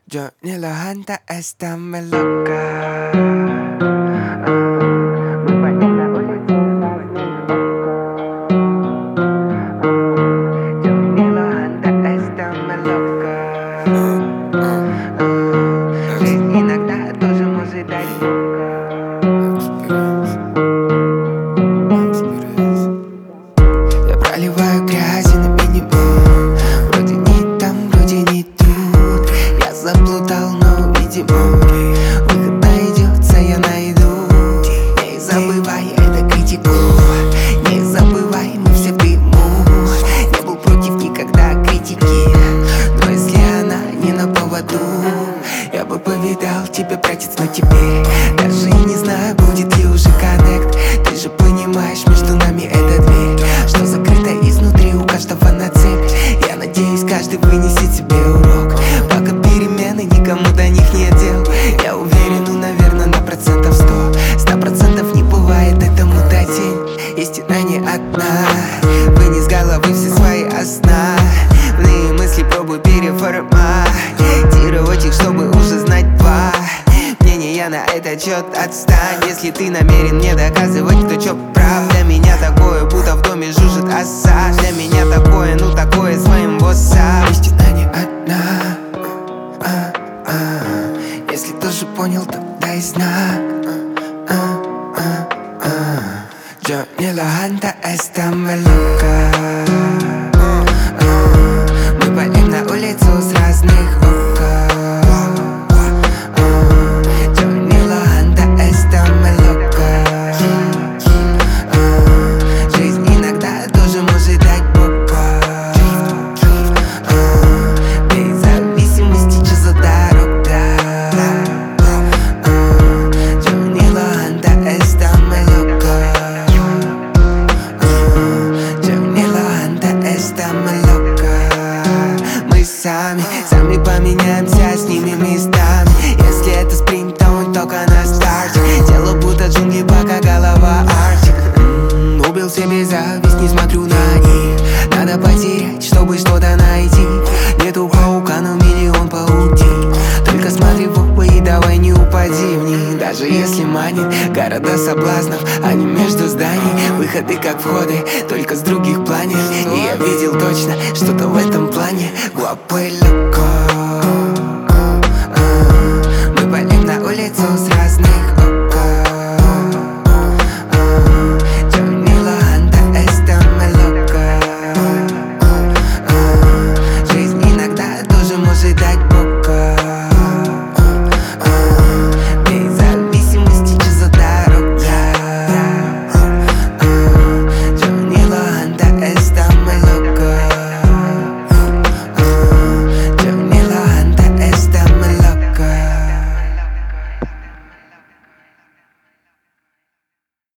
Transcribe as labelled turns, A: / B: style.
A: Johnny lo anda, esta me loca. Johnny lo anda, esta me loca. Жизнь иногда тоже может дать Я проливаю грязи на минимум. Вроде не там, вроде не тут. Я заплутал, но, видимо, выход найдется, я найду. Не забывай, это критику. Не забывай, мы все в дыму. Не был против никогда критики, но если она не на поводу, я бы повидал тебя, братец, но теперь даже и не знаю, будет ли уже коннект. Ты же понимаешь, между нами эта дверь, что закрыта изнутри у каждого на цепь. Я надеюсь, каждый вынесет себе урок. Пока перемены, никому до них нет дел. Я уверен, ну, наверное, на 100% не бывает этому дать день. Истина не одна. Вынес с головы все свои основные мысли, пробуй переформатировать их, чтобы уже знать два мнения на этот счет. Отстань, если ты намерен мне доказывать, кто чё прав. Для меня такое, будто в доме жужжит оса. Для меня такое, ну такое своим боссам. Истина не одна. Если тоже понял, то дай знак. Johnny lo anda, esta me loca. Мы пойдем на улицу с разных окон. Johnny lo anda, esta me loca. Жизнь иногда тоже может дать бока. Без зависимости, что за дорога. Johnny lo anda, esta me loca. Johnny lo anda, esta me loca. Мы сами поменяемся с ними местами. Если это спринт, то он только на старте. Тело будто джунгли, пока голова Арктик. Убил себе зависть, не смотрю на них. Надо потерять, чтобы что-то найти. Нету паука, но миллион паутин. Только смотри в оба и давай не упади в них. Даже если манит города соблазнов, они между зданий. Выходы как входы, только с других планет. И я видел точно что-то в этом плане. Guapo y loco.